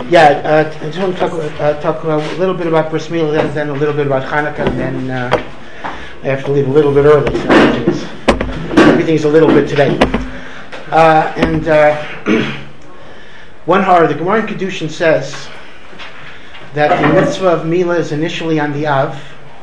I just want to talk a little bit about Bris Milah, then a little bit about Hanukkah, and then I have to leave a little bit early. So everything's a little bit today. One hara, the Gemara in Kedushin says that the mitzvah of Milah is initially on the Av,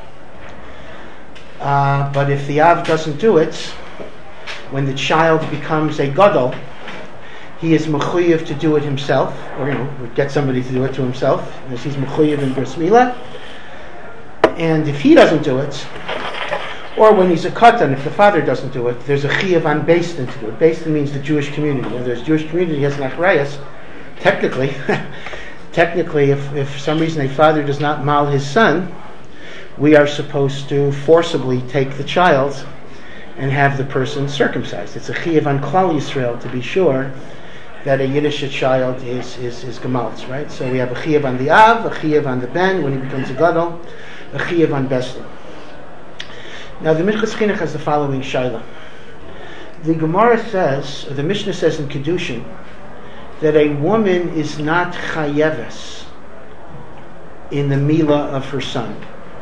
but if the Av doesn't do it, when the child becomes a gadol, he is mechuyev to do it himself, or get somebody to do it to himself, as he's mechuyev in Bris Milah. And if he doesn't do it, or when he's a katan, if the father doesn't do it, there's a chiyuv on Beis Din to do it. Beis Din means the Jewish community. When there's Jewish community, has an achrayas. Technically, if for some reason a father does not mal his son, we are supposed to forcibly take the child and have the person circumcised. It's a chiyuv on Klal Yisrael to be sure that a Yiddish child is gemalt, right? So we have a chiyuv on the Av, a chiyuv on the Ben when he becomes a gadol, a chiyuv on Beis Din. Now the Minchas Chinuch has the following shaila. The Gemara says, or the Mishnah says in Kedushin, that a woman is not chayeves in the milah of her son.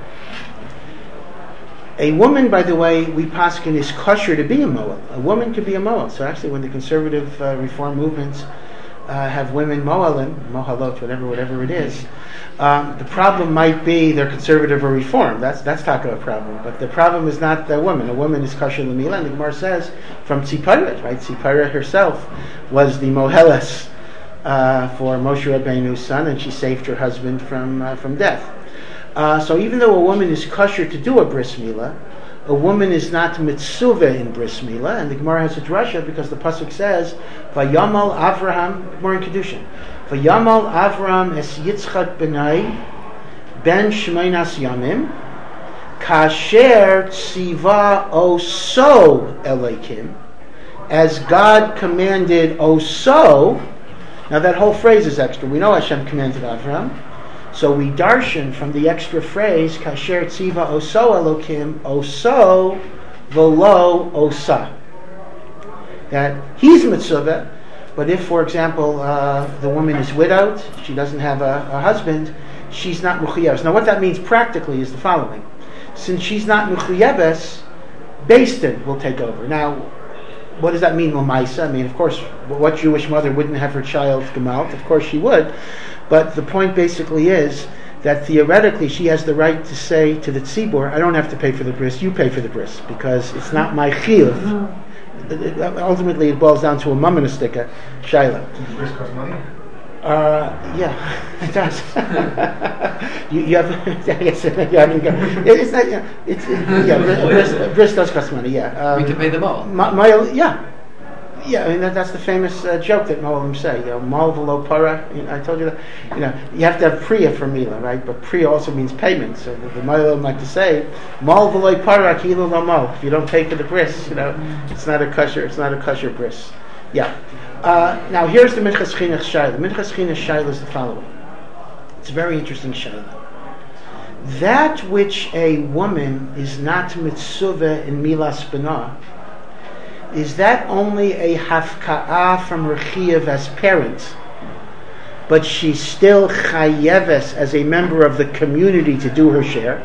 A woman, by the way, we paskin is kosher to be a moel. A woman could be a moel. So actually, when the conservative reform movements have women moelim, mohalot, whatever it is, the problem might be they're conservative or reform. That's taka a problem. But the problem is not the woman. A woman is kosher l'milah. And the Gemara says from Tzipora, right? Tzipora herself was the moheles for Moshe Rabbeinu's son, and she saved her husband from death. So even though a woman is kosher to do a Bris Milah, a woman is not mitzuvah in Bris Milah, and the Gemara has a drasha because the pasuk says, "Vayamal Avraham," Gemara in Kedushin, "Vayamal Avraham es Yitzchak benai ben Shemeinas Yamim, kasher tziva oso Elokim, as God commanded oso." Now that whole phrase is extra. We know Hashem commanded Avraham. So we darshan from the extra phrase, kasher tziva oso Elokim, oso velo osa. That he's mitzvah, but if, for example, the woman is widowed, she doesn't have a husband, she's not mechuyeves. Now what that means practically is the following. Since she's not mechuyeves, Beis Din will take over. Now, what does that mean, l'maisa? I mean, of course, what Jewish mother wouldn't have her child gemalt? Of course she would. But the point basically is that theoretically she has the right to say to the tzibur, I don't have to pay for the bris, you pay for the bris, because it's not my chiyuv. Ultimately it boils down to a mamanistika shaila. Does the bris cost money? Yeah, it does. you have, I guess, you haven't got, it's not, bris does cost money, yeah. We need to pay them all. Yeah, I mean that's the famous joke that Moalim say. Mal v'lo para. I told you that. You have to have priya for milah, right? But priya also means payment. So the Moalim like to say, mal v'lo para kilo lo mal. If you don't pay for the bris, it's not a kosher. It's not a kosher bris. Yeah. Now here's the Minchas Chinuch shaila. The Minchas Chinuch shaila is the following. It's a very interesting shaila. That which a woman is not mitzuvah in milas b'nah, is that only a hafka'ah from her chiyuv as parent, but she's still chayeves as a member of the community to do her share?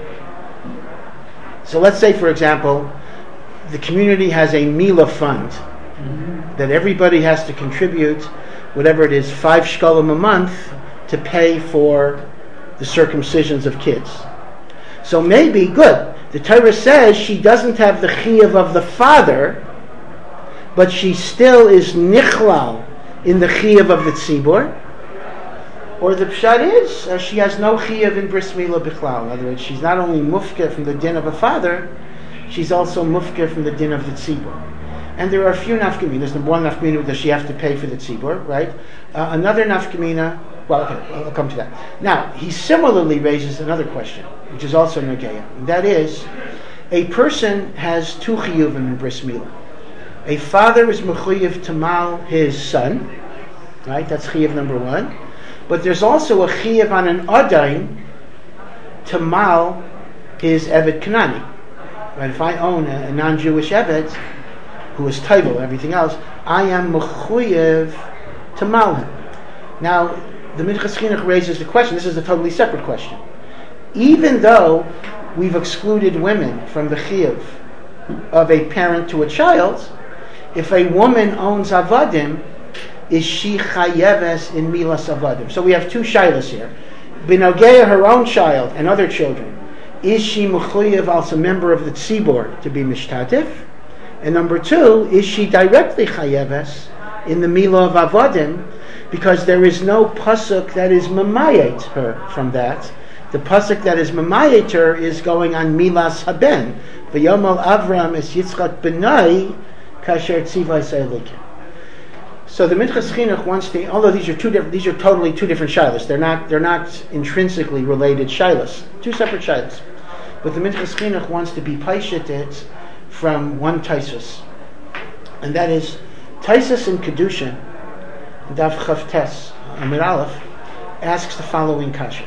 So let's say, for example, the community has a milah fund that everybody has to contribute whatever it is, 5 shkalim a month to pay for the circumcisions of kids. So maybe, good, the Torah says she doesn't have the chiyuv of the father, but she still is nichlal in the chiyuv of the tzibur. Or the pshat is, she has no chiyuv in bris milah bichlal. In other words, she's not only mufkeh from the din of a father, she's also mufkeh from the din of the tzibur. And there are a few nafkamina. There's the one nafkamina, does she have to pay for the tzibur, right? Another nafkamina, well, okay, I'll come to that. Now, he similarly raises another question, which is also negeya. And that is, a person has 2 chiyuvim in bris milah. A father is mechuyev to mal his son, right? That's chiyuv number 1. But there's also a chiyuv on an adain to mal his eved kanani. Right? If I own a non-Jewish eved who is taival and everything else, I am mechuyev to mal him. Now, the Minchas Chinuch raises the question, this is a totally separate question. Even though we've excluded women from the chiyuv of a parent to a child, if a woman owns avadim, is she chayeves in milas avadim? So we have two shaylas here. B'nogea, her own child and other children, is she mechuyev as a member of the tzibor to be mishtatif? And number two, is she directly chayeves in the milah of avadim, because there is no pasuk that is mamayet her from that. The pasuk that is mamayet her is going on milas haben. V'yomal Avram es Yitzchak benai kasher tzivay se'elikim. So the Minchas Chinuch wants to, although these are totally two different shilas. They're not intrinsically related shilas. Two separate shilas. But the Minchas Chinuch wants to be paishet it from one Taisus, and that is Taisus in Kedushin, Daf Chavtes Amid Aleph, asks the following kasha.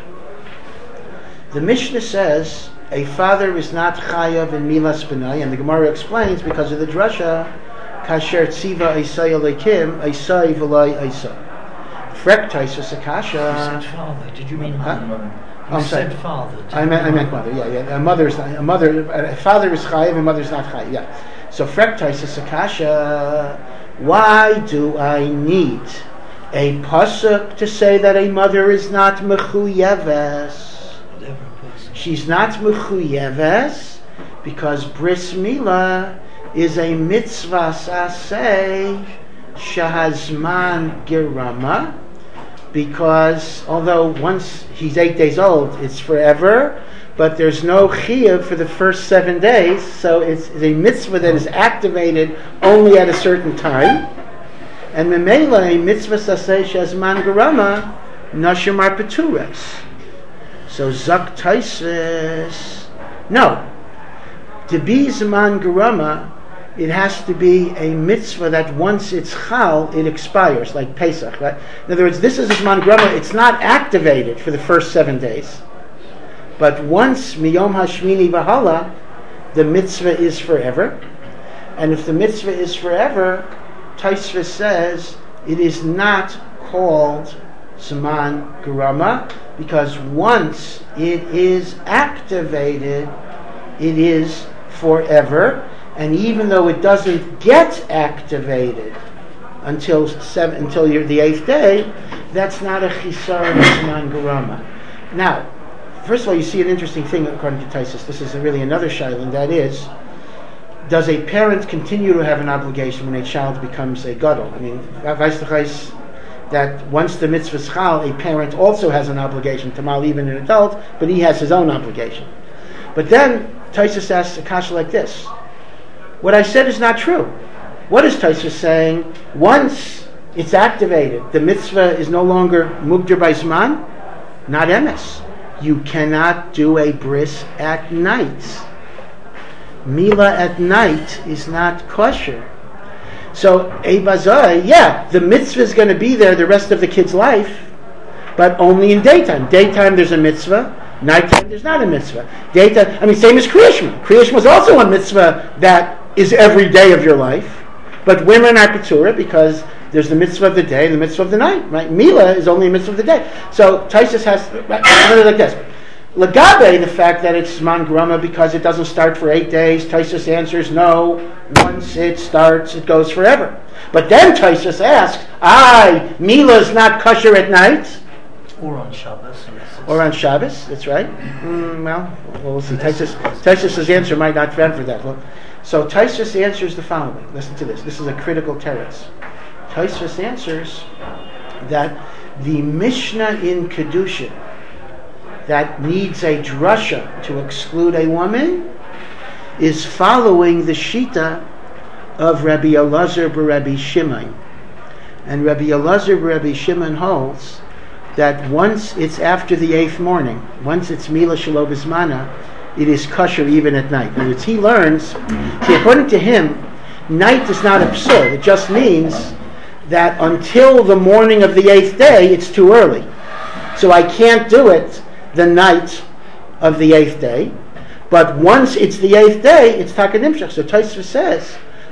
The Mishnah says a father is not chayav in milas benai, and the Gemara explains because of the drasha kasher tziva eisai alekim eisai v'lai eisai. Frek Taisus akasha. You said father. Did you mean mother? I'm said sorry. father. I meant mother. Yeah. A father is chayav and mother is not chayav. Yeah. So Frek Taisus akasha. Why do I need a pasuk to say that a mother is not mechuyeves? She's not mechuyeves because bris milah is a mitzvah saseh shahazman gerama, because although once he's 8 days old, it's forever, but there's no chiyuv for the first 7 days, so it's a mitzvah that is activated only at a certain time. And memela, a mitzvah saseh shahazman gerama, nashim are petures. So Zak Taisus, no. To be Zman Gerama, it has to be a mitzvah that once it's Chal, it expires, like Pesach, right? In other words, this is Zman Gerama, it's not activated for the first 7 days. But once Miyom Hashmini Vahala, the mitzvah is forever. And if the mitzvah is forever, Taisus says, it is not called Zman Gerama, because once it is activated, it is forever. And even though it doesn't get activated until the 8th day, that's not a chisar Zman Gerama. Now, first of all, you see an interesting thing according to Taisus. This is really another shaila, and that is, does a parent continue to have an obligation when a child becomes a gadol? I mean, that once the mitzvah is chal, a parent also has an obligation to mal even an adult, but he has his own obligation. But then Taisus asks a kasha like this: what I said is not true. What is Taisus saying? Once it's activated, the mitzvah is no longer mugdar by zman, not emes. You cannot do a bris at night. Mila at night is not kosher. So, Eibazai, the mitzvah is going to be there the rest of the kid's life, but only in daytime. Daytime there's a mitzvah, nighttime there's not a mitzvah. Daytime, same as Kriya Shema. Kriya Shema is also a mitzvah that is every day of your life, but women are Keturah because there's the mitzvah of the day and the mitzvah of the night, right? Mila is only a mitzvah of the day. So, Taisus has, like this. Lagabe, the fact that it's Zman Gerama because it doesn't start for 8 days, Taisus answers no. Once it starts, it goes forever. But then Taisus asks, Mila is not kosher at night? Or on Shabbos. Or on Shabbos, that's right. We'll see. Taisus' answer might not stand for that. So Taisus answers the following. Listen to this. This is a critical teretz. Taisus answers that the Mishnah in Kedushin that needs a drasha to exclude a woman is following the shita of Rabbi Elazar b'Rabbi Shimon. And Rabbi Elazar b'Rabbi Shimon holds that once it's after the 8th morning, once it's Mila Shelo B'Zmana, it is kosher even at night. In other words, he learns, according to him, night is not absurd. It just means that until the morning of the 8th day, it's too early. So I can't do it the night of the 8th day, but once it's the 8th day, it's Taka Nimshach. So Tosfos says,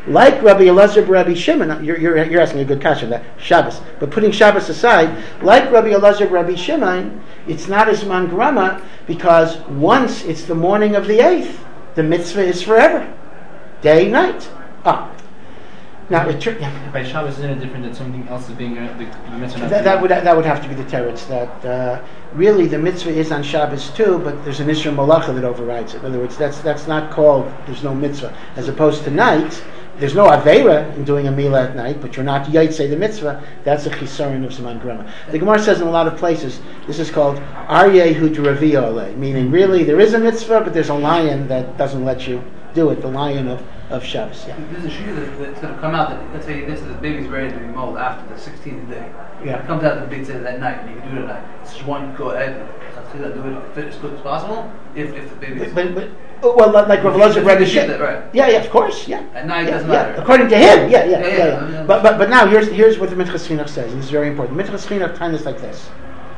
like Rabbi Elazar Rabbi Shimon, you're asking a good question, that Shabbos. But putting Shabbos aside, like Rabbi Elazar Rabbi Shimon, it's not as man grama, because once it's the morning of the 8th, the mitzvah is forever. Day, night. Now, by Shabbos, isn't it different that something else is being the mitzvah? That would have to be the teretz, that really the mitzvah is on Shabbos too, but there's an Isra Malacha that overrides it. In other words, that's not called, there's no mitzvah. As opposed to night, there's no Aveira in doing a Milah at night, but you're not Yaitse the mitzvah. That's a Chisaron of Zman Grama. The Gemara says in a lot of places, this is called Aryeh Hudravi Ole, meaning really there is a mitzvah, but there's a lion that doesn't let you do it, the lion of Shabbos. Yeah. There's a shir that's going to come out that, let's say this is the baby's ready to be molded after the 16th day. Yeah. It comes out the big day that night, and you can do it at night. It's just one, go ahead, do it as quick as possible, if the baby is... Well, like Rav Elazar Rebbe Shimon. Right. Yeah, of course, yeah. At night doesn't matter. According to him, yeah. But now here's what the Minchas Chinuch says, and this is very important. The Minchas Chinuch time is like this.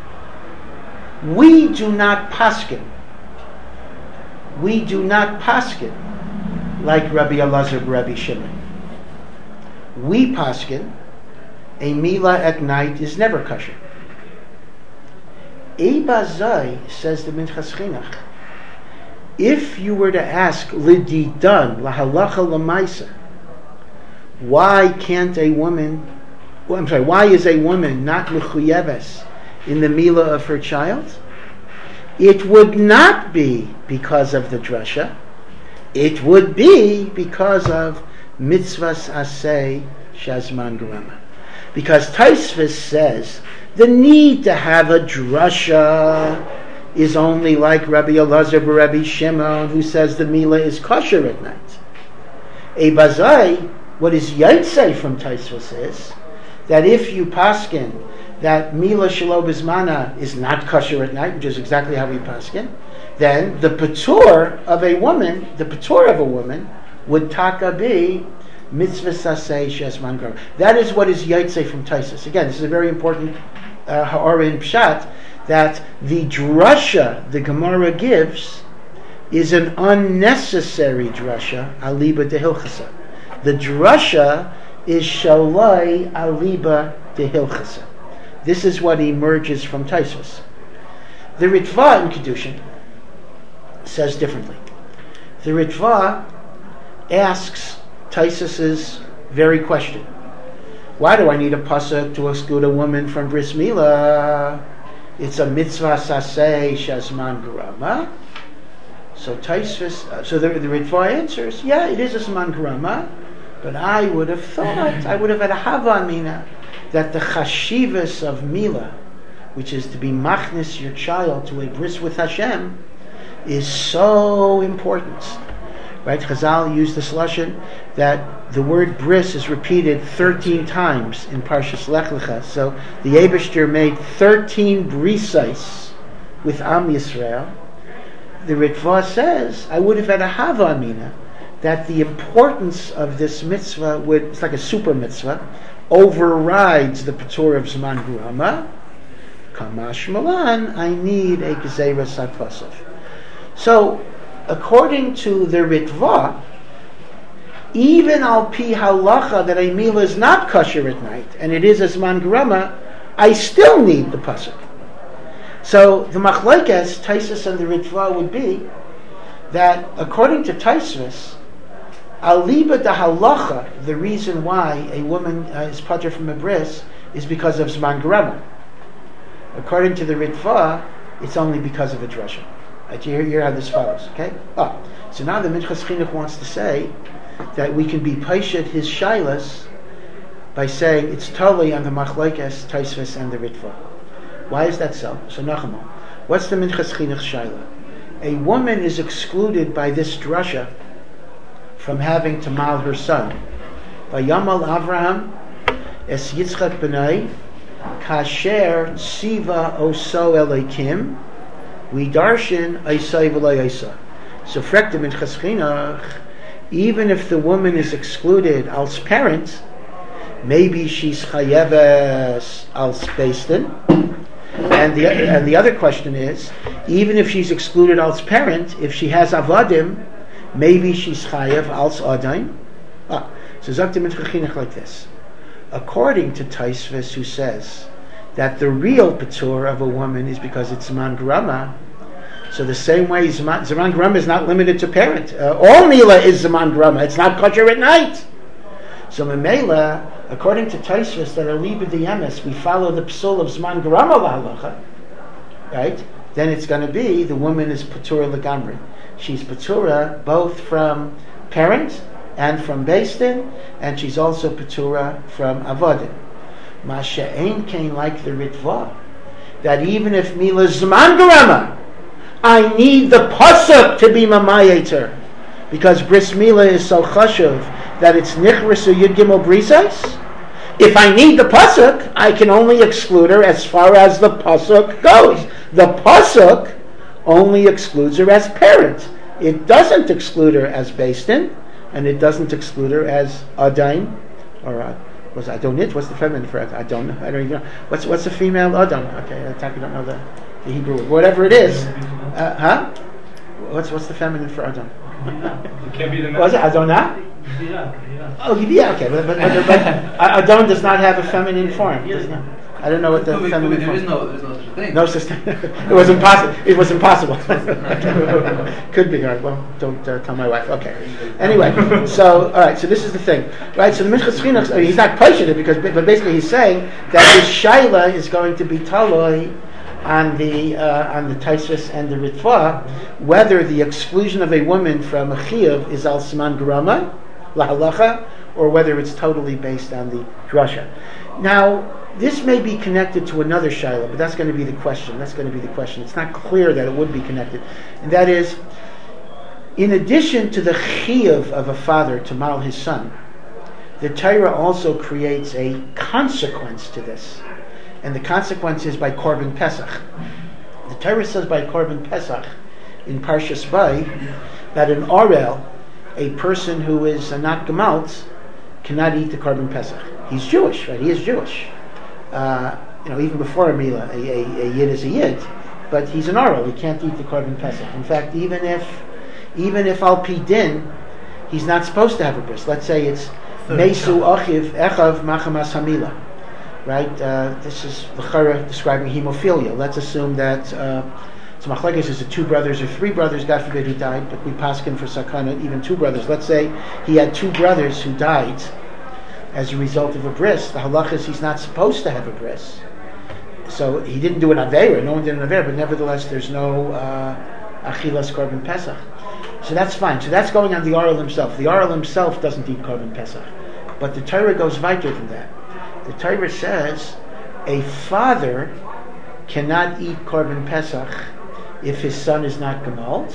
We do not paskin like Rabbi Elazar Rabbi Shimon. We paskin a milah at night is never kosher. Eibazai, says the Minchas Chinuch, if you were to ask Lididan, Lahalacha Lamaisa, why is a woman not mechuyeves in the milah of her child? It would not be because of the drasha. It would be because of mitzvahs aseh shazman grama. Because Taisvis says the need to have a drasha is only like Rabbi Elazar Rabbi Shimon, who says the milah is kosher at night. Eibazai, what is Yaitse from Taisvis is that if you paskin that milah shelo bizmana is not kosher at night, which is exactly how we paskin, then the patur of a woman would taka be mitzvah saseh shesman grama. That is what is Yaitse from Taisvis. Again, this is a very important ha'ara in pshat, that the drasha the Gemara gives is an unnecessary drasha aliba dehilchasa. The drasha is shalai aliba dehilchasa. This is what emerges from Taisvis. The Ritva in Kedushin says differently. The Ritva asks Taisvis's very question. Why do I need a pasuk to exclude a woman from bris milah? It's a mitzvah saseh shazman grama. So Taisvis, so the Ritva answers, yeah, it is a zman grama, but I would have had a hava mina that the chashivas of milah, which is to be machnis your child to a bris with Hashem, is so important. Right? Chazal used this lashon that the word bris is repeated 13 times in Parshas Lech Lecha. So the Eibishter made 13 brisais with Am Yisrael. The Ritva says, I would have had a hava amina that the importance of this mitzvah it's like a super mitzvah, overrides the patur of Zman Grama. Kamash Malan, I need a Gezerah Satvasav. So, according to the Ritva, even al pi halacha that a milah is not kosher at night, and it is a Zman Grama, I still need the pasuk. So, the machlokes, Taisvis and the Ritva would be that according to Taisvis, aliba da halacha, the reason why a woman is patur from a bris is because of Zman Grama. According to the Ritva, it's only because of a drasha. You hear how this follows, okay? So now the Minchas Chinuch wants to say that we can be paishet his shailas by saying it's totally on the machlokes, Taisvis, and the Ritva. Why is that so? So Nachama, what's the Minchas Chinuch shaila? A woman is excluded by this drasha from having to mal her son. Vayamal Avraham es Yitzchak b'nai kasher siva oso elikim we darshan aisai v'lo aisa. So frektim in Chaschinach, even if the woman is excluded als parent, maybe she's chayeves als beis-din. And the other question is, even if she's excluded als parent, if she has avadim, maybe she's chayev als adaim. So So Zok the Mincha Chinuch like this. According to Taisvis, who says that the real patur of a woman is because it's Zman Grama, so the same way Zman Grama is not limited to parent. All Mila is Zman Grama. It's not kosher at night. So Memela, according to Taisvis, that are Liba the Emes, we follow the psul of Zman Grama lahalacha, right? Then it's going to be the woman is patura legamri. She's patura both from parent and from Beis Din, and she's also patura from avodim. Masha ein kain like the Ritva, that even if Mila Zman Grama, I need the pasuk to be mamayeter, because bris Mila is so chashuv that it's nichris or yud gimel brisais. If I need the pasuk, I can only exclude her as far as the pasuk goes. The pasuk only excludes her as parent. It doesn't exclude her as Beis Din, and it doesn't exclude her as Adain, or was Adonit? What's the feminine for it? I don't know. I don't even know. What's the female Adon? Okay, I don't know the Hebrew word. Whatever it is. What's the feminine for Adon? It can't be the Was it Adonah? Oh, yeah, okay. But Adon does not have a feminine form. Does not. I don't know what the feminine form is. There's no such thing. No such thing. It was impossible. It was impossible. Could be. All right. Well, don't tell my wife. Okay. Anyway, so all right. So this is the thing, right? So the Minchas Chinuch, he's not pushing it but basically he's saying that his shaila is going to be taloi on the Taisvis and the Ritva, whether the exclusion of a woman from a chiyuv is al siman grama lahalacha, or whether it's totally based on the drasha. Now, this may be connected to another shaila, but that's going to be the question. It's not clear that it would be connected, and that is, in addition to the chiyuv of a father to mal his son, the Torah also creates a consequence to this. And the consequence is by Korban Pesach. The Torah says by Korban Pesach in Parshas Bay that an Orel, a person who is not Gemalt, cannot eat the Korban Pesach. He's Jewish, right? He is Jewish. Even before a Mila, a Yid is a Yid, but he's an Orel. He can't eat the Korban Pesach. In fact, even if Al Pi Din, he's not supposed to have a bris. Let's say it's Mesu Achiv Echav Machamas Hamila. Right? This is L'chara describing hemophilia. Let's assume that so machlekes is 2 brothers or 3 brothers, God forbid, who died, but we paskin for sakana, even 2 brothers. Let's say he had 2 brothers who died as a result of a bris. The halach is he's not supposed to have a bris. So he didn't do an aveira, no one did an aveira, but nevertheless there's no achilas korban pesach. So that's fine. So that's going on the Arel himself. The Arel himself doesn't eat korban pesach. But the Torah goes weiter than that. The Torah says a father cannot eat korban pesach if his son is not gemalt,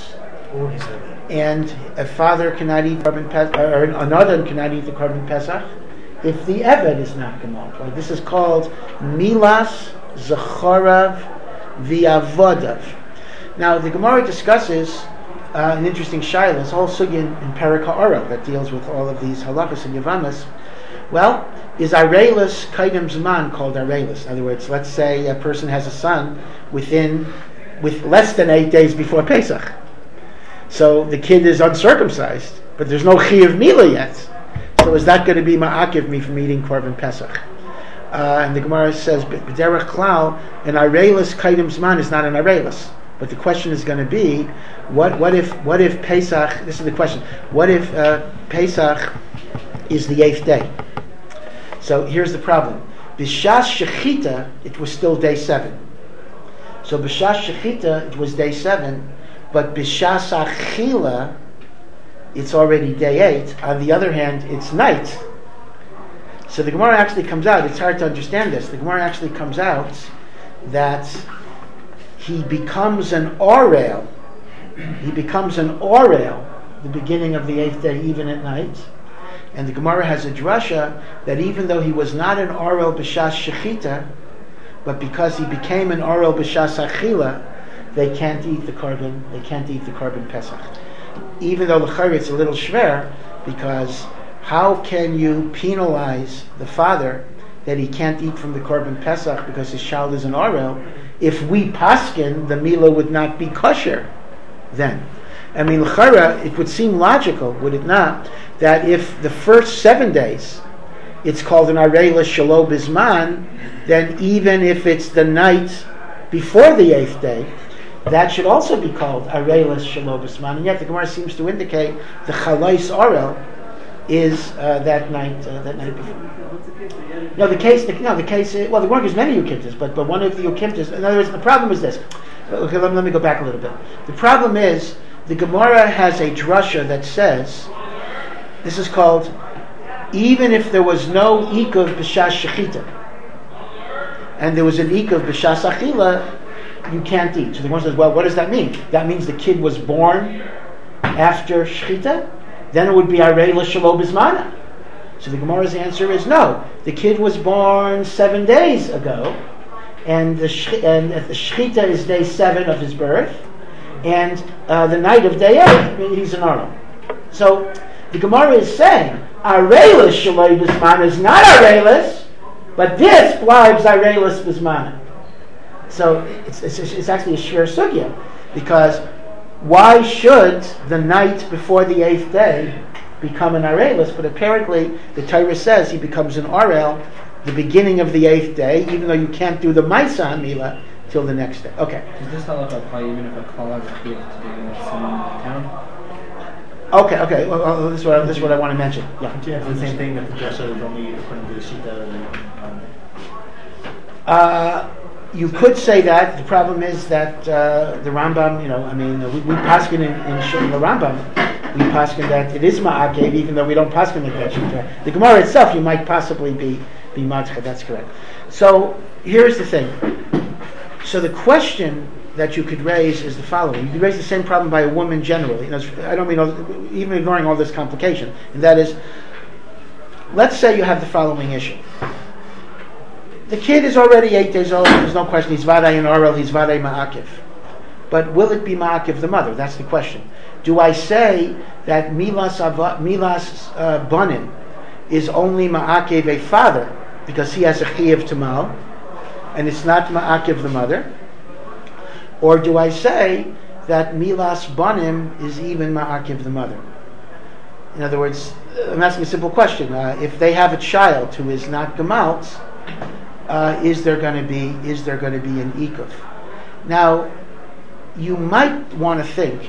and a father cannot eat korban pesach, or another cannot eat the korban pesach if the eved is not gemalt. Right? This is called milas zachorav v'avodav. Now the Gemara discusses an interesting shaila. It's a whole sugya in Perek HaOrel that deals with all of these halachas and yavamas. Well, is Arelis Kaidem Zman called Arelis? In other words, let's say a person has a son with less than 8 days before Pesach. So the kid is uncircumcised, but there's no Chiyuv Mila yet. So is that going to be Ma'akiv me from eating Korban Pesach? And the Gemara says, B'derech Klal, an Arelis Kaidem Zman is not an Arelis. But the question is going to be, what if Pesach, this is the question, what if Pesach is the 8th day? So here's the problem. B'shas shechita, it was still day 7. So b'shas shechita, it was day 7, but b'shas achila, it's already day 8. On the other hand, it's night. So the Gemara actually comes out, it's hard to understand this, the Gemara actually comes out that he becomes an orel. He becomes an orel, the beginning of the 8th day, even at night. And the Gemara has a drasha that even though he was not an orel b'shas shechita, but because he became an orel b'shas achila, they can't eat the korban pesach. Even though l'chayr it's a little shver, because how can you penalize the father that he can't eat from the korban pesach because his child is an orel? If we paskin, the mila would not be kosher then. I mean, l'chara, it would seem logical, would it not, that if the first 7 days it's called an Areila Shelo Bizman, then even if it's the night before the 8th day, that should also be called Areila Shelo Bizman. And yet the Gemara seems to indicate the Chalais Orel is that night before. No, the case. Well, the Gemara gives many Yukimtas, but one of the Yukimtas. In other words, the problem is this. Okay, let me go back a little bit. The problem is the Gemara has a drasha that says this is called even if there was no ikav b'shas shechita and there was an ikav b'shas achila, you can't eat. So the Gemara says, well, what does that mean? That means the kid was born after shechita. Then it would be Areila Shelo Bizmana. So the Gemara's answer is no. The kid was born 7 days ago, and the shechita is day 7 of his birth, and the night of day 8, he's an Aron. So the Gemara is saying Areila Shelo Bizmana is not Areilis, but this blibes Areilis Bizmana. So it's actually a shver sugya, because why should the night before the 8th day become an Arelis? But apparently the Torah says he becomes an Arel the beginning of the 8th day, even though you can't do the Maisa Mila till the next day. Okay. Does this halacha apply even if a call has a kid to be someone in the town? Okay. Well, this is what I want to mention. Yeah. It's the same thing that the Dresha is only according to the Shita. You could say that. The problem is that the Rambam, we paskin in the Rambam, we paskin that it is ma'akev, even though we don't paskin like that. The Gemara itself, you might possibly be matcha. That's correct. So here's the thing. So the question that you could raise is the following. You could raise the same problem by a woman generally. I don't mean even ignoring all this complication, and that is, let's say you have the following issue. The kid is already 8 days old. There's no question. He's vaday and Orel. He's vaday ma'akiv. But will it be ma'akiv the mother? That's the question. Do I say that milas banim is only ma'akiv a father because he has a chiyuv tamal, and it's not ma'akiv the mother? Or do I say that milas banim is even ma'akiv the mother? In other words, I'm asking a simple question. If they have a child who is not gemalt, is there going to be an ikuv? Now, you might want to think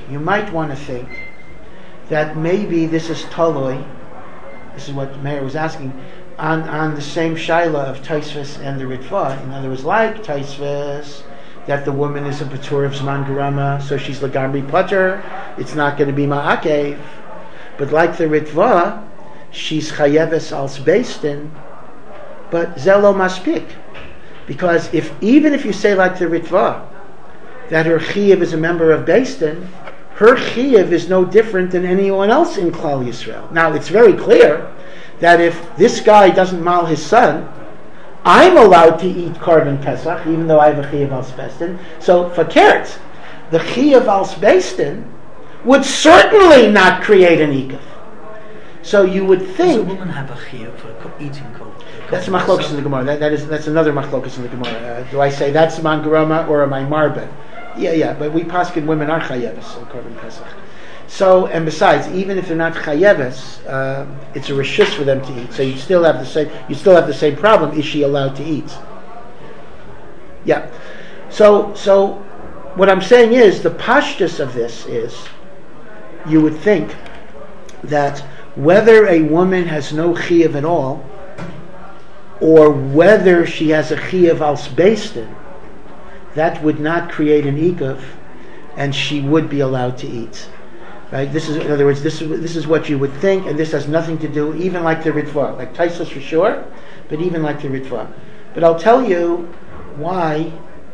that maybe this is toloi. This is what Meir was asking on the same shaila of Taisvis and the Ritva. In other words, like Taisvis, that the woman is a patur of Zman Garama, so she's lagamri putter. It's not going to be ma'akev. But like the Ritva, she's chayeves als beistin. But zelo maspik, because even if you say like the Ritva that her chiyuv is a member of Beistin, her chiyuv is no different than anyone else in Klal Yisrael. Now it's very clear that if this guy doesn't mal his son, I'm allowed to eat korban pesach even though I have a chiyuv als Beistin. So for Keret, the chiyuv als Beistin would certainly not create an ikuv. So you would think. Does a woman have a chiyuv for eating korban? That's a machlokas in the Gemara. That's another machlokas in the Gemara. Do I say that's man garama or am I marben? Yeah. But we paskin women are chayeves in korban pesach. So, and besides, even if they're not chayeves, it's a reshus for them to eat. So you still have the same problem. Is she allowed to eat? Yeah. So what I'm saying is the pashtus of this is you would think that whether a woman has no chiyuv at all, or whether she has a chiyuv als beistin, that would not create an ikuv, and she would be allowed to eat. Right? This is, in other words, this is what you would think, and this has nothing to do, even like the Ritva, like Taisus for sure, but even like the Ritva. But I'll tell you why.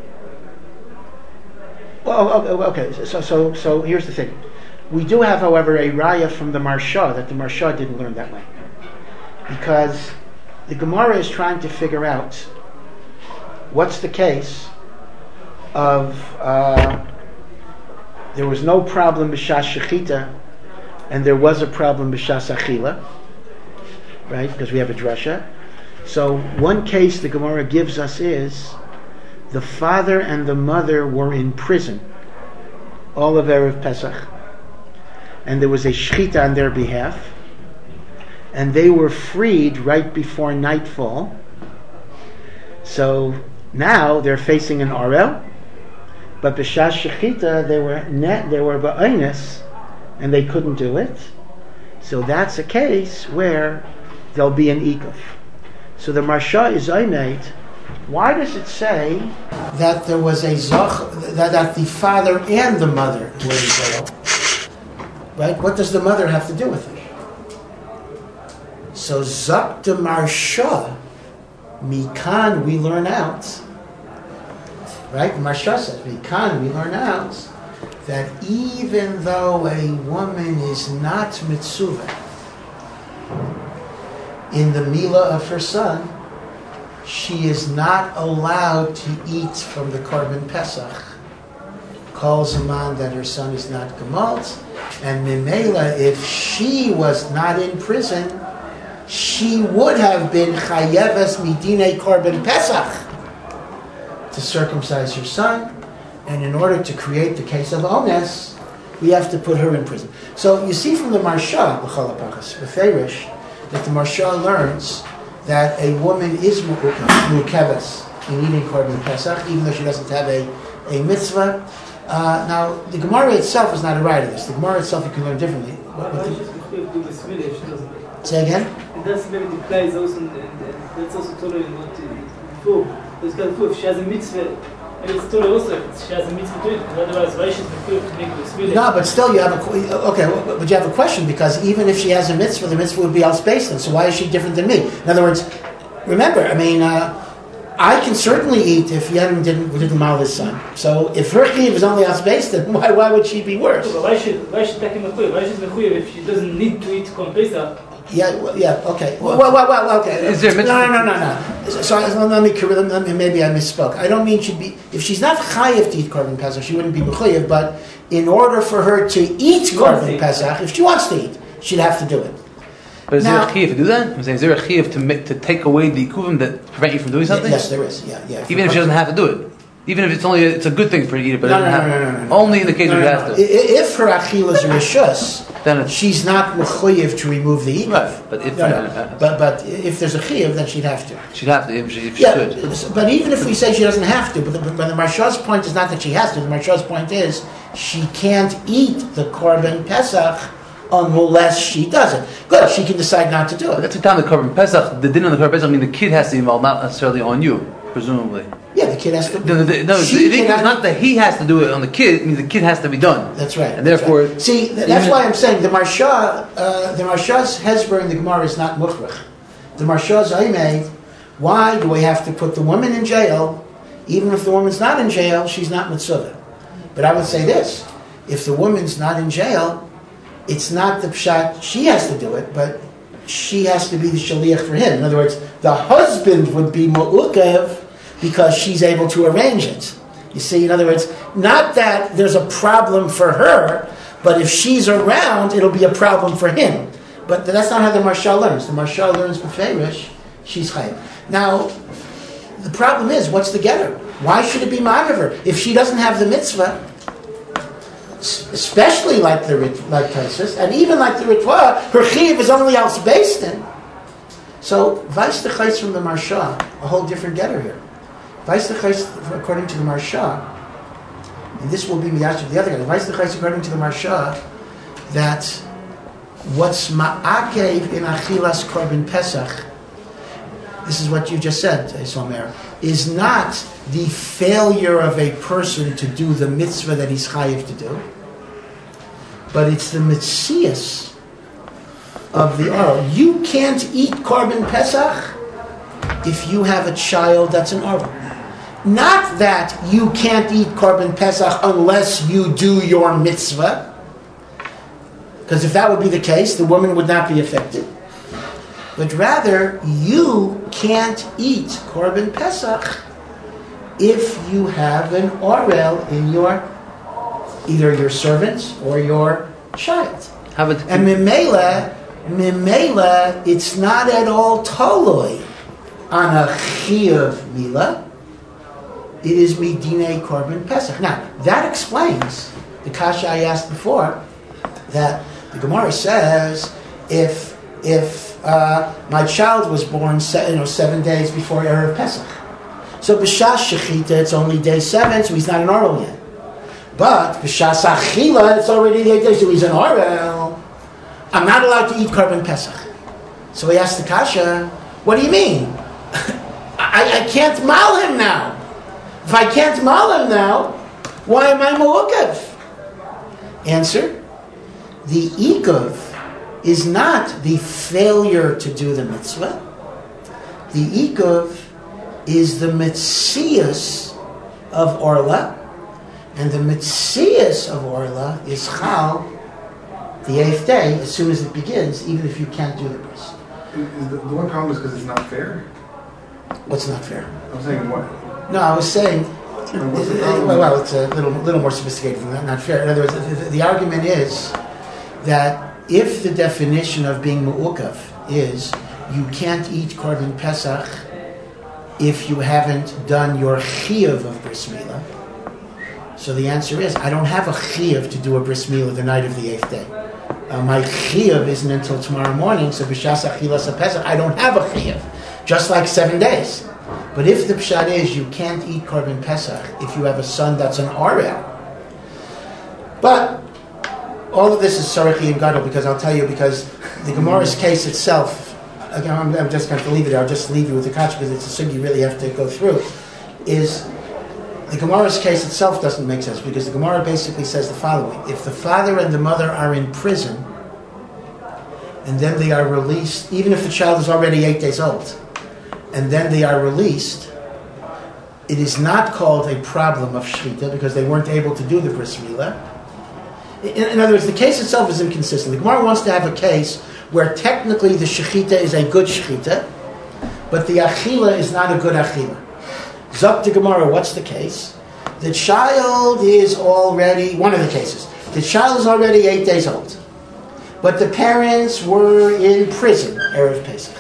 Well, okay. So here's the thing. We do have, however, a raya from the Marsha that the Marsha didn't learn that way, because the Gemara is trying to figure out what's the case of there was no problem b'shas shechita and there was a problem b'shas achila, right? Because we have a drasha. So one case the Gemara gives us is the father and the mother were in prison all of Erev Pesach, and there was a shechita on their behalf, and they were freed right before nightfall. So now they're facing an Arel, but b'shas shechita they were ba'onis, and they couldn't do it. So that's a case where there'll be an ikuf. So the Marsha is Oimed. Why does it say that there was a that the father and the mother were in jail? Right? What does the mother have to do with it? So Zak de Marsha, Mikan we learn out. Right? Marsha says, Mikan we learn out that even though a woman is not mitzuvah in the milah of her son, she is not allowed to eat from the Korban Pesach. Calls a man that her son is not gemalt, and Mimela, if she was not in prison, she would have been chayeves midine Korban Pesach to circumcise her son, and in order to create the case of ones, we have to put her in prison. So you see from the Marsha, L'chol HaPachas, Beferish, that the Marsha learns that a woman is mukeves in eating Korban Pesach, even though she doesn't have a mitzvah. Now, the Gemara itself is not a right of this. The Gemara itself you can learn differently. Say again? And that's maybe the place also, and that's also totally not before. There's kind of if she has a mitzvah, and it's totally also if she has a mitzvah to it, because otherwise why should to make this mitzvah? No, but still you have but you have a question, because even if she has a mitzvah, the mitzvah would be al-spaced, so why is she different than me? In other words, remember, I can certainly eat if Yedim didn't mal his son. So if her chiv is only al-spaced, then why would she be worse? But why should take him mechuyev? Why should mechuyev if she doesn't need to eat Korban Pesach? Yeah, okay. Well, okay. Is there No. So let me, maybe I misspoke. I don't mean she'd be, if she's not chayiv to eat Korban Pesach, she wouldn't be mechuyev, but in order for her to eat Korban Pesach, if she wants to eat, she'd have to do it. But is there a chiyuv to do that? I'm saying, is there a chiyuv to take away the ikuvim that prevent you from doing something? Yes, there is. Yeah. Even if she doesn't have to do it? Even if it's a good thing for her to eat it, but no. Only in the case where she has to. If her achil is rishus, then she's not mechuyev to remove the ikuf. Right, but if but if there's a chiyuv, then she'd have to. She'd have to if she could. But even if we say she doesn't have to, but the Marsha's point is not that she has to. The Marsha's point is she can't eat the Korban Pesach unless she does it. Good, she can decide not to do it. But that's the time the Korban Pesach, the din on the Korban Pesach, I mean the kid has to be involved, not necessarily on you, presumably. Yeah, the kid has to. It's not that he has to do it on the kid. It means the kid has to be done. That's right. And therefore, right. See, that's why I'm saying the Marsha's hezber in the Gemara is not mukhrach. The Marsha's made. Why do we have to put the woman in jail? Even if the woman's not in jail, she's not mitzvah. But I would say this: if the woman's not in jail, it's not the pshat. She has to do it, but she has to be the shaliach for him. In other words, the husband would be mu'ukev because she's able to arrange it. You see, in other words, not that there's a problem for her, but if she's around, it'll be a problem for him. But that's not how the Marsha learns. The Marsha learns b'feirish, she's chayim. Now, the problem is, what's the getter? Why should it be ma'aver? If she doesn't have the mitzvah, especially like Taisus, and even like the Ritva, her chiv is only else based in. So, Vais the Chais from the Marsha, a whole different getter here. Vais the Chais, according to the Marsha, and this will be Miyash of the other guy, Vais the Chais, according to the Marsha, that what's ma'akev in Achilas Korban Pesach, this is what you just said, Somer, is not the failure of a person to do the mitzvah that he's chayiv to do, but it's the mitzias of the oral. You can't eat Korban Pesach if you have a child that's an oral. Not that you can't eat Korban Pesach unless you do your mitzvah, because if that would be the case, the woman would not be affected. But rather, you can't eat Korban Pesach if you have an orel in either your servant or your child. And Mimela, it's not at all toloi on a chiyuv mila. It is midinei Korban Pesach. Now, that explains the kasha I asked before, that The Gemara says if my child was born 7 days before Erev Pesach, so b'shas shechita it's only day 7, so he's not an oral yet. But b'shas achila it's already 8 days, so he's an oral. I'm not allowed to eat korban Pesach. So he asked the kasha, what do you mean? I can't mal him now. If I can't mal him now, why am I mu'ukav? Answer, the ikuv is not the failure to do the mitzvah. The ikuv is the mitzias of Orla, and the mitzias of Orla is chal the 8th day, as soon as it begins, even if you can't do the bris. The one problem is because it's not fair? What's not fair? I'm saying what? No, I was saying, well, it's a little more sophisticated than that, not fair. In other words, the argument is that if the definition of being mu'ukav is you can't eat korban Pesach if you haven't done your chiyuv of bris milah, so the answer is, I don't have a chiyuv to do a bris milah the night of the 8th day. My chiyuv isn't until tomorrow morning, so b'shas achilas Pesach, I don't have a chiyuv, just like 7 days. But if the pshat is you can't eat korban Pesach if you have a son that's an arel, but all of this is sarachi and gadol, because I'll tell you, because the Gemara's case itself, again, I'm just going to leave it there, I'll just leave you with the catch because it's a thing you really have to go through, is the Gemara's case itself doesn't make sense, because the Gemara basically says the following: if the father and the mother are in prison, and then they are released, even if the child is already 8 days old, and then they are released, it is not called a problem of shechita, because they weren't able to do the bris milah. In other words, the case itself is inconsistent. The Gemara wants to have a case where technically the shechita is a good shechita, but the achila is not a good achila. Zok to Gemara, what's the case? The child is already, one of the cases, the child is already 8 days old, but the parents were in prison, Erev Pesach.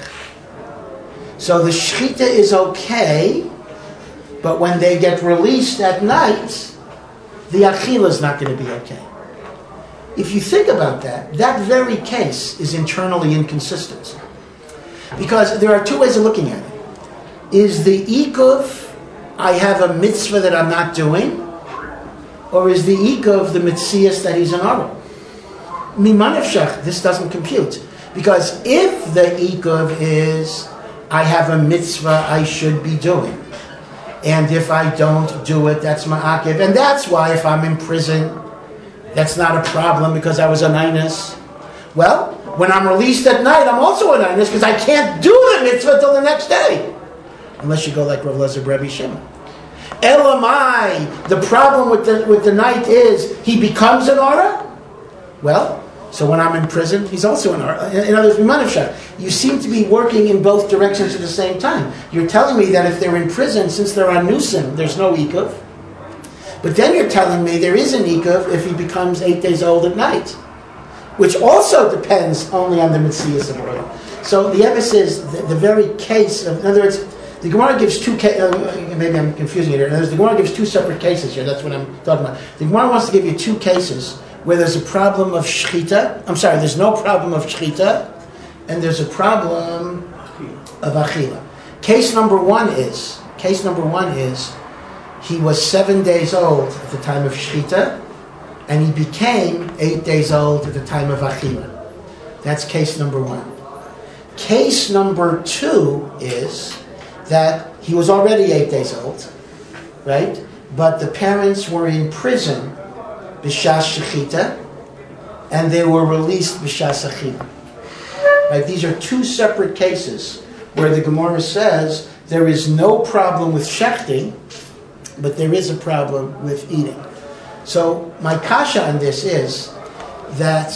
So the shechita is okay, but when they get released at night, the achila is not going to be okay. If you think about that, that very case is internally inconsistent. Because there are two ways of looking at it. Is the ikuv, I have a mitzvah that I'm not doing, or is the ikuv the mitzias that he's an aral? Mimanevshach, this doesn't compute. Because if the ikuv is, I have a mitzvah I should be doing, and if I don't do it, that's ma'akev, and that's why if I'm in prison, that's not a problem because I was an einus. Well, when I'm released at night, I'm also an einus because I can't do the mitzvah until the next day. Unless you go like Rav Lezer Rebbe Shimon. Elamai, the problem with the night is he becomes an aura. Well, so when I'm in prison, he's also an aura. In other words, you seem to be working in both directions at the same time. You're telling me that if they're in prison, since they're on nusim, there's no ikuv. But then you're telling me there is an ikuv if he becomes 8 days old at night, which also depends only on the mitzias of oil. So the Emes is the very case of, in other words, the Gemara gives two maybe I'm confusing it here. In other words, the Gemara gives two separate cases here. That's what I'm talking about. The Gemara wants to give you two cases where there's a problem of shechita. There's no problem of shechita, and there's a problem of achila. Case number one is he was 7 days old at the time of shechita, and he became 8 days old at the time of achila. That's case number one. Case number two is that he was already 8 days old, right? But the parents were in prison b'shas shechita, and they were released b'shas achila. Right? These are two separate cases where the Gemara says there is no problem with shechting, but there is a problem with eating. So my kasha on this is that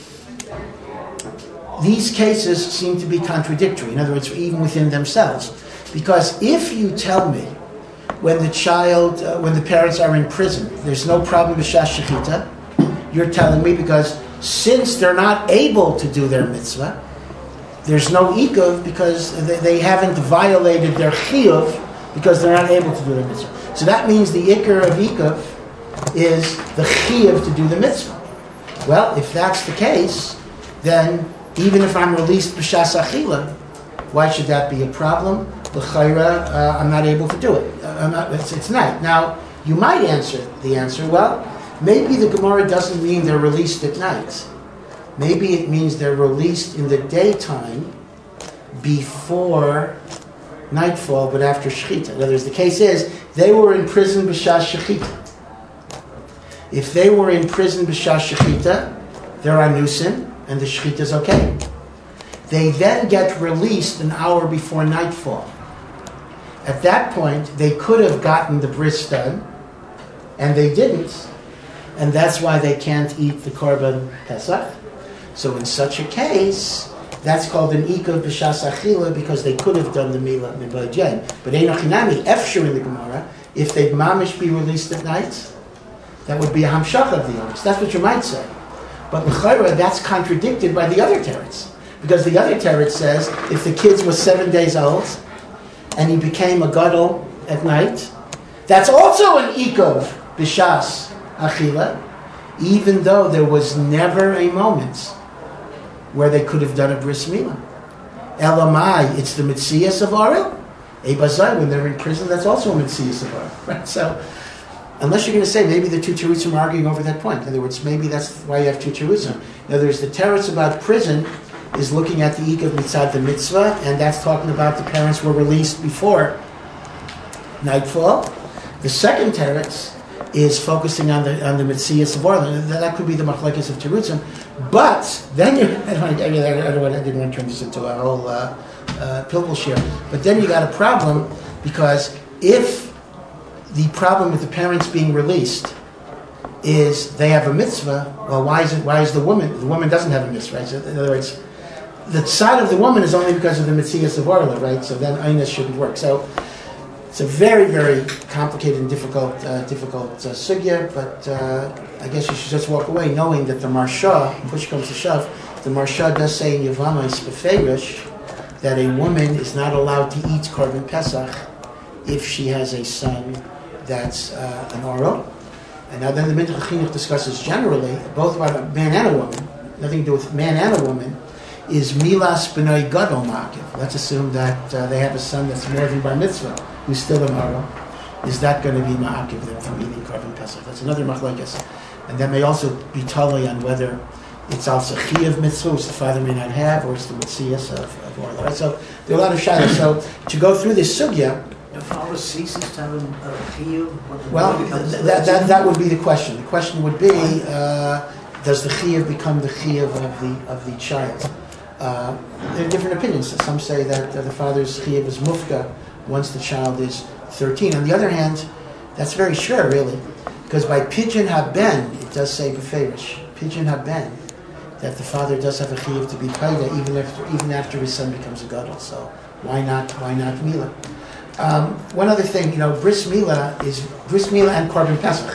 these cases seem to be contradictory. In other words, even within themselves. Because if you tell me when the parents are in prison, there's no problem with b'shas shechita, you're telling me because since they're not able to do their mitzvah, there's no ikuv because they haven't violated their chiyuv because they're not able to do their mitzvah. So that means the ikar of ikuv is the chiyuv to do the mitzvah. Well, if that's the case, then even if I'm released b'shas achila, why should that be a problem? L'chayra, I'm not able to do it. It's night. Now, you might answer the answer, well, maybe the Gemara doesn't mean they're released at night. Maybe it means they're released in the daytime before nightfall, but after shechita. In other words, the case is, they were in prison b'shas shechita. If they were in prison b'shas shechita, they're anusin, and the shechita is okay. They then get released an hour before nightfall. At that point, they could have gotten the bris done, and they didn't, and that's why they can't eat the korban pesach. So in such a case, that's called an ikav b'shas achila, because they could have done the milah mibad yen. But einochinami, efshur in the Gemara, if they'd mamish be released at night, that would be a hamshach of the others. That's what you might say. But l'chayra, that's contradicted by the other teretz. Because the other teretz says, if the kids were 7 days old, and he became a gadol at night, that's also an ikav b'shas achila, even though there was never a moment where they could have done a bris milah. Elamai, it's the mitzias of Arel. Ebazai, when they're in prison, that's also a mitzias of Arel. Right? So, unless you're going to say maybe the two terutzim are arguing over that point. In other words, maybe that's why you have two terutzim. In other words, the teretz about prison is looking at the ikav mitzad the mitzvah, and that's talking about the parents were released before nightfall. The second teretz is focusing on the mitzias of Arel. That could be the machlekes of terutzim. But then I didn't want to turn this into a whole pilpul shir. But then you got a problem, because if the problem with the parents being released is they have a mitzvah, well, why is the woman doesn't have a mitzvah, right? So in other words, the side of the woman is only because of the mitzias of Orla, right? So then Einas shouldn't work. So it's a very, very complicated and difficult sugya, but I guess you should just walk away knowing that the Marsha, push comes to shove, the Marsha does say in Yevamos Beferish that a woman is not allowed to eat korban pesach if she has a son that's an oral. And now then the Minhag Chinuch discusses generally, both about a man and a woman, nothing to do with man and a woman, is milas b'nai gadol ma'akiv. Let's assume that they have a son that's more than bar mitzvah, who's still an oral. Is that going to be ma'akiv them from eating korban pesach? That's another machlekes. And that may also be totally on whether it's also chiyav mitzvah, which the father may not have, or it's the mitzias of oral. Right? So there are a lot of shadows. So to go through this sugya, The father ceases to have a chiyuv. well, that would be the question. The question would be, does the chiyuv become the chiyuv of the child? There are different opinions. Some say that the father's chiyuv is mufka once the child is 13. On the other hand, that's very sure, really, because by pidyon haben, it does say beferish, pidyon haben, that the father does have a chiyuv to be paida even after his son becomes a gadol. So why not milah? One other thing, bris milah and korban pesach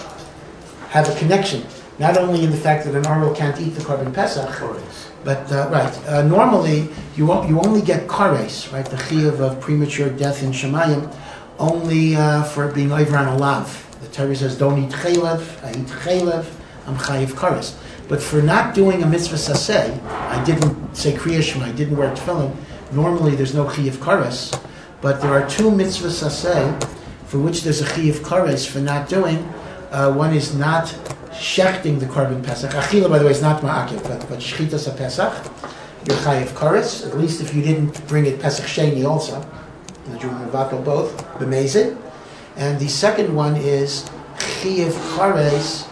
have a connection. Not only in the fact that an oral can't eat the korban pesach, but normally you only get kares, right? The chiyuv of premature death in Shemayim, only for being over on a lav. The Torah says, "Don't eat chaylev. I eat chaylev. I'm chayiv kares." But for not doing a mitzvah saseh, I didn't say kriya shema, I didn't wear tefillin. Normally, there's no chayiv kares. But there are two mitzvahs saseh for which there's a chiyuv kares for not doing. One is not shechting the korban pesach. Achila, by the way, is not ma'akiv, but shchitas a pesach. You're chayiv kares, at least if you didn't bring it pesach sheni also. The Jew and Vato both b'mezid. And the second one is chiyuv kares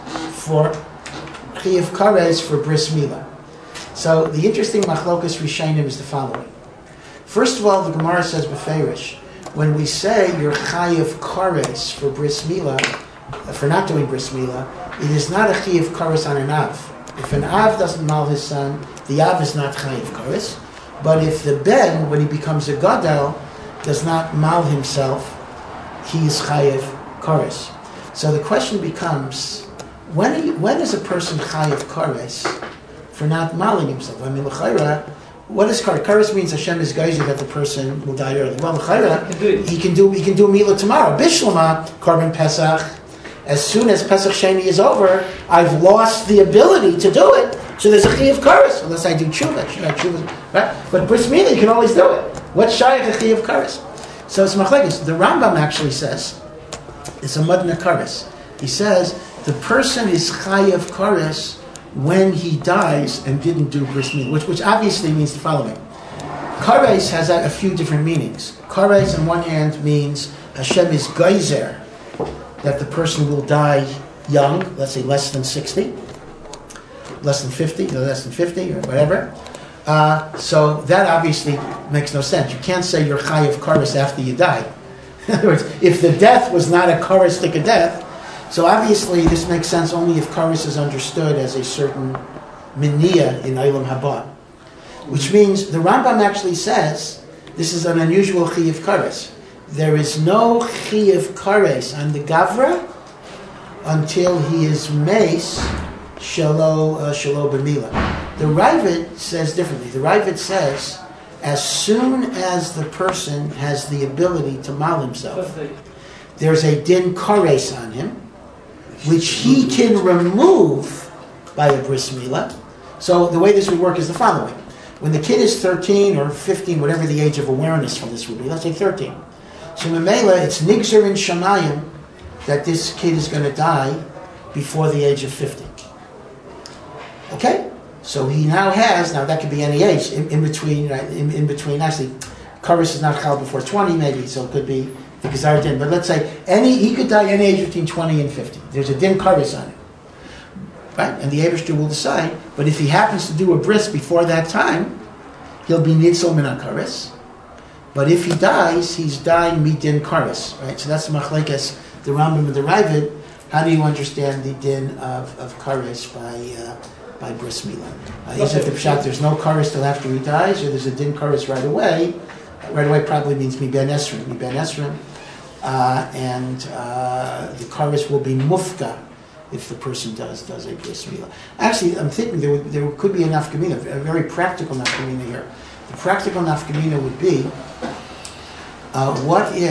for bris milah. So the interesting machlokas rishonim is the following. First of all, the Gemara says beferish, when we say you're chayiv kares for bris milah, for not doing bris milah, it is not a chayiv kares on an av. If an av doesn't mal his son, the av is not chayiv kares. But if the ben, when he becomes a gadol, does not mal himself, he is chayiv kares. So the question becomes, when is a person chayiv kares for not maling himself? I mean, l'chayra, what is kares? Kares means Hashem is geyser that the person will die early. Well, l'chayra, he can do milah tomorrow. Bishlama, korban pesach, as soon as Pesach Sheni is over, I've lost the ability to do it. So there's a Chi of Kares, unless I do tshuva. Right? But Bris Milah, you can always do it. What's Shaykh a Chi of Kares? So it's Machlekes. The Rambam actually says, it's a Madna Kares. He says, the person is Chai of Kares when he dies and didn't do Bris Milah, which obviously means the following. Kares has a few different meanings. Kares on one hand means Hashem is geyser, that the person will die young, let's say less than 60, less than 50, no less than 50 or whatever. So that obviously makes no sense. You can't say you're Chai of Kares after you die. In other words, if the death was not a Karestic death, so obviously this makes sense only if Kares is understood as a certain Miniyah in Olam Haba. Which means the Rambam actually says this is an unusual Chi of Kares. There is no Chi of Kares on the Gavra until he is Meis Shalo B'Milah. The Ravid says differently. The Ravid says as soon as the person has the ability to mal himself, there's a Din Kares on him, which he can remove by a Bris Milah. So the way this would work is the following. When the kid is 13 or 15, whatever the age of awareness for this would be, let's say 13. So Memela, it's Nigzer in Shamayim that this kid is going to die before the age of 50. Okay? So he now has, now that could be any age, in between, actually, Kares is not Chal before 20 maybe, so it could be the Gazar Din. But let's say he could die any age between 20 and 50. There's a Din Kares on it. Right? And the Eibishter will decide, but if he happens to do a bris before that time, he'll be Nitzel Min HaKares. But if he dies, he's dying Midin Kares. Right? So that's the Machlekes, the Rambam and the Ravid. How do you understand the Din of Kares by Bris Milah? Is it the Pshat, there's no Kares till after he dies, or there's a Din Kares right away? Right away probably means Mi Ben Esrim. And the Kares will be Mufka if the person does a Bris Milah. Actually, I'm thinking there could be a nafkamina, a very practical nafkamina here. The practical nafkamina would be, what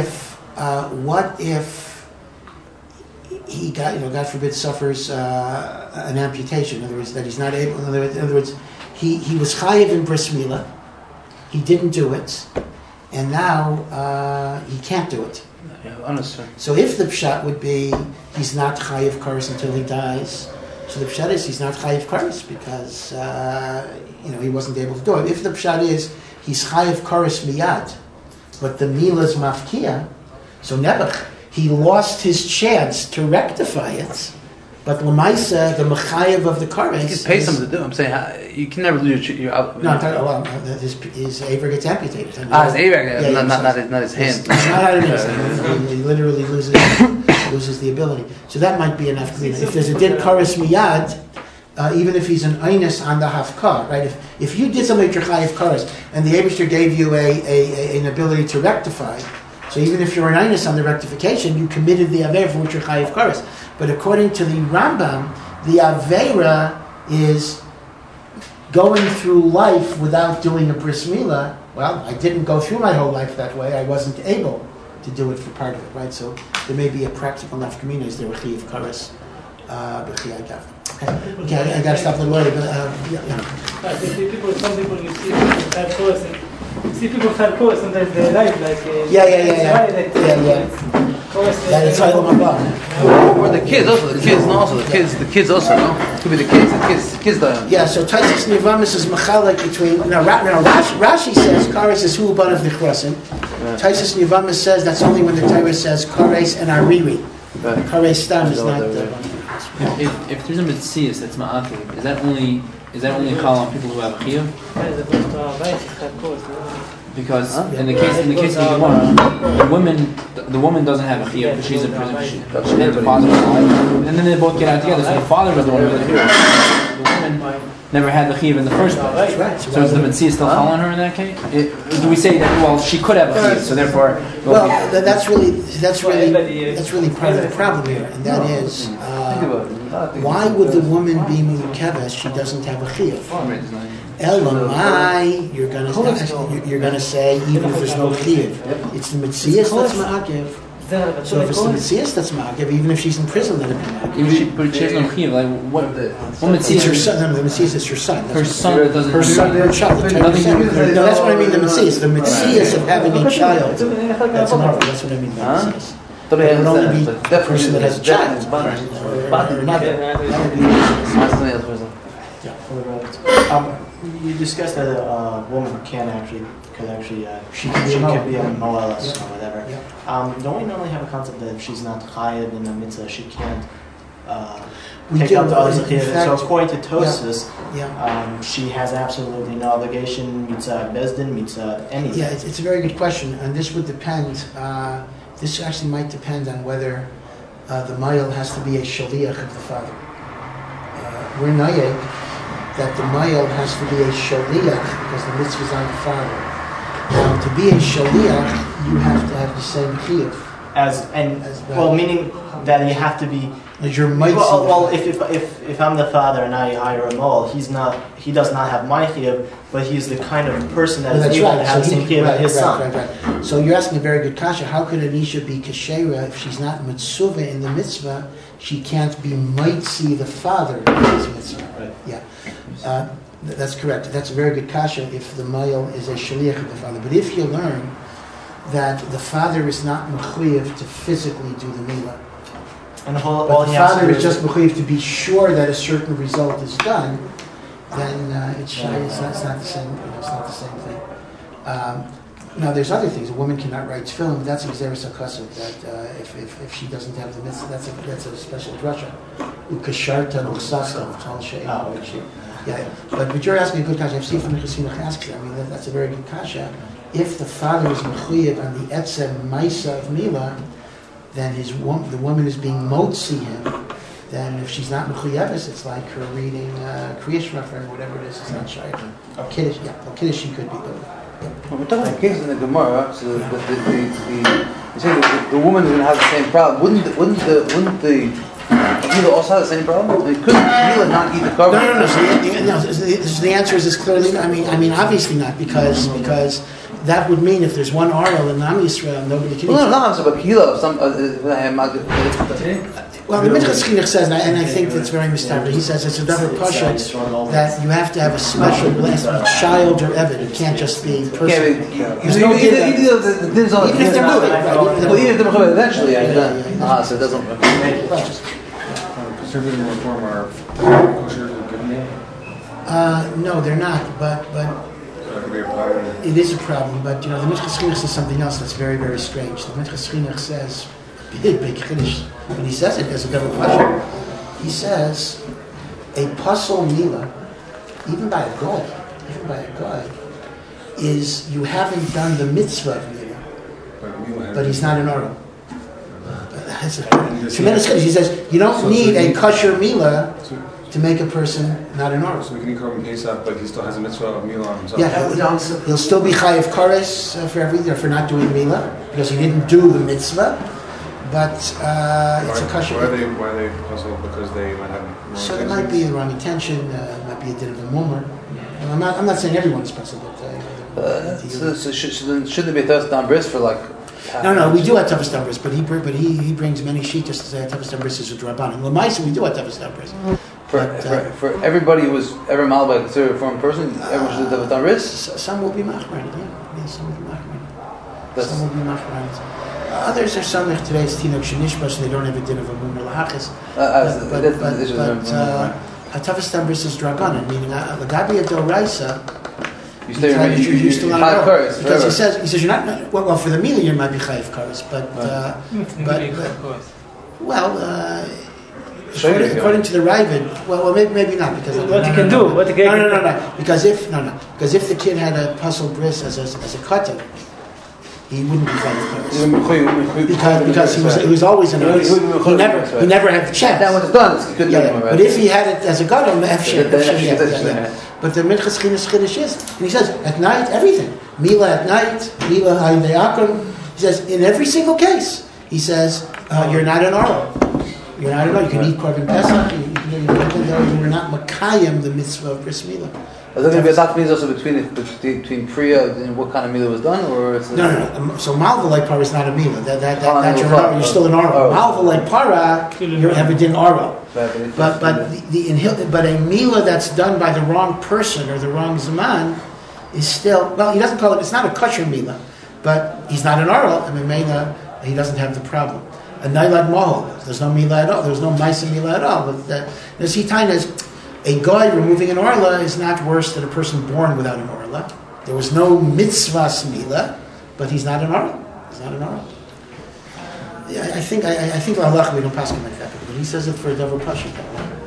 if he got, God forbid, suffers an amputation. In other words, that he's not able. In other words, he was chayiv in Bris Milah, he didn't do it, and now he can't do it. So if the pshat would be he's not chayiv kares until he dies, so the pshat is he's not chayiv kares because he wasn't able to do it. If the pshat is he's chayiv kares miyad, but the mila's mafkia, so Nebuch, he lost his chance to rectify it. But Lamaisa, the mechayev of the kares, you can pay someone to do it. I'm saying you can never lose your no, I'm talking his aver gets amputated. His aver, not his hand. It's not how it is. He literally loses the ability. So that might be enough. If there's a din kares miyad, even if he's an einus on the hafkar, right? If you did something with your chayiv kares and the Eibishter gave you an ability to rectify, so even if you're an einus on the rectification, you committed the aver for which you're chayiv kares. But according to the Rambam, the Avera is going through life without doing a Bris Milah. Well, I didn't go through my whole life that way. I wasn't able to do it for part of it, right? So there may be a practical nafkamina. Is there a Chi of Kares? Okay, I got to stop a little early, but Some people you see have course. You see people have course sometimes they like Yeah. That is right on my bottom. Or the kids also, the kids also, no? Could be the kids die. Yeah, so Taisus Nivamis is machalek between, Rashi says Kares is Hu'uban of Nichrasim. Taisus Nivamis says that's only when the Torah says Kares and Ariri. Kares Stam is not If there's a Metzias that's Ma'akiv, is that only call on people who have a Chiyuv? Because in the case of the woman doesn't have a chiyuv because she's in prison. She had the father alive, and then they both get out together. So the father was the one who had the chiyuv. The woman never had the chiyuv in the first place. So is the mitzvah still fall on her in that case? Do we say that she could have a chiyuv, so therefore? Well, that's really part of the problem here, and that is why would the woman be mukeves? She doesn't have a chiyuv. Elamai, you're gonna say even if there's no chiyuv, it's the mitzias that's ma'akiv So if it's the Metzias that's Magiv, even if she's in prison, then it'd be Magiv. But she has no chiv. Like what? It's her son. No, the Metzias is your son. Her son that doesn't. Her son, her child. No, that's what I mean. The Metzias, the Metzias of having a child. That's an order. That's what I mean by Metzias. But it would only be the person that has a child. You discussed that a woman could actually She she can could be a moelas Yeah. or whatever. Yeah. Don't we normally have a concept that if she's not chayav in the mitzvah, she can't We take do, up the other in chiyuv? fact- So according to Tosfos, Yeah. she has absolutely no obligation mitzvah bezdin, mitzvah anything. Yeah, it's a very good question, and this would depend. This actually might depend on whether the male has to be a shaliach of the father. We're nayeg that the male has to be a shaliach because the mitzvah is on the father. Now, to be a shaliach, you have to have the same chiyuv As well, meaning that you have to be. as your mitzvah. Well, if I'm the father and I hire a mole, he does not have my chiyuv, but he's the kind of person that is That's able right. to have the same chiyuv as his son. Right. So you're asking a very good kasha. How could an isha be kashera if she's not mitzvah in the mitzvah? She can't be mitzi the father in his mitzvah. Right. Yeah, that's correct. That's a very good kasha if the male is a shaliach of the father. But if you learn that the father is not mechuyev to physically do the milah, And all but the he has to father do is just mechuyev to be sure that a certain result is done, then it's shy. It's not the same. It's not the same thing. Now, there's other things. A woman cannot write film. That's exeris hakasud. That if she doesn't have the mitzvah, that's a special drasha. Ukasharta nuchsasta tal she'en. Yeah, but you're asking a good kasha. If Sifra Nechasinach asks, I mean that's a very good kasha. If the father is mechuyev on the etzem maisa of mila, then the woman is being motzi him. Then if she's not mechuyeves, it's like her reading Kriyash Shema or whatever it is. It's not shy. Or Kiddush, Kiddush she could be. We're talking about cases in the Gemara, so you say that the woman is going to have the same problem. Wouldn't the Mila also have the same problem? I mean, couldn't Mila not eat the carbon? No. So the answer is clearly. I mean, obviously not because that would mean if there's one oral in Am Yisrael, nobody can eat. Well, no, I'm saying about kilo. Well, the Minchas Chinuch says, and I think that's very mistaken. He says it's a double pasha that you have to have a special relationship, child or evid. It can't just be person. Even if they're moving, well, even if they're moving eventually, so it doesn't. Conservative and reform are kosher given. No, they're not. But That could be a problem. it is a problem. But the Minchas Chinuch says something else that's very, very strange. The Minchas Chinuch says, big Chiddush. When he says it as a double pasha, he says a pasol mila, even by a guy, is you haven't done the mitzvah of mila, but he's not an oral. That's a tremendous Chiddush. He says you don't need a kosher mila to make a person not an oral. So we can eat korban pesach, but he still has a mitzvah of milah on himself. Yeah, he'll still be chayiv kares for not doing mila because he didn't do the mitzvah. But it's a kosher. Why are they puzzled? Because they might have wrong So there might be the wrong intention. It might be a bit of a mummer. I'm not saying everyone's puzzled, but So shouldn't there be a test down bris for like? No, we do have toughest numbers, but he brings many shittas to say toughest numbers is a draban. In Lamaisa, we do have toughest numbers. For everybody who was ever malbay considered a reformed person, everyone should have done bris. Some will be machmir, yeah. Some will be machmir. Some will be machmir. Others are some like today's tinok shenishba, so they don't have a din of a mummer lahachis. But toughest numbers is drabanan, meaning lagabi adol raisa. You still not because he says you're not well for the meal you might be chayiv kares, but according to the Ravid, well maybe not because what you can do, what you can no because if the kid had a puzzle bris as a katan, he wouldn't be chayiv kares because he was always in a race. He never had the chance. That was done. But if he had it as a gadol, but the Minchas Chiddush is, and he says at night everything mila at night, mila ha'ideakum. He says in every single case, he says you're not an oral. You're not an oral. You can eat korban pesach. You even though you were not makayim the mitzvah of bris milah. Is there going to be a daf also between priya and what kind of milah was done, or it's no. So malva like para is not a milah. You're still an aro. Malva like para, you have a din aro. But a milah that's done by the wrong person or the wrong zaman is still, well, he doesn't call it. It's not a kosher milah, but he's not an aro. I mean, he doesn't have the problem. A nailad mohol, there's no milah at all. There's no ma'isa milah at all. But the sitain is a guy removing an orla is not worse than a person born without an orla. There was no mitzvahs milah, but he's not an orla. He's not an orla. I think Allah we don't pass him like that, but he says it for a double pasha.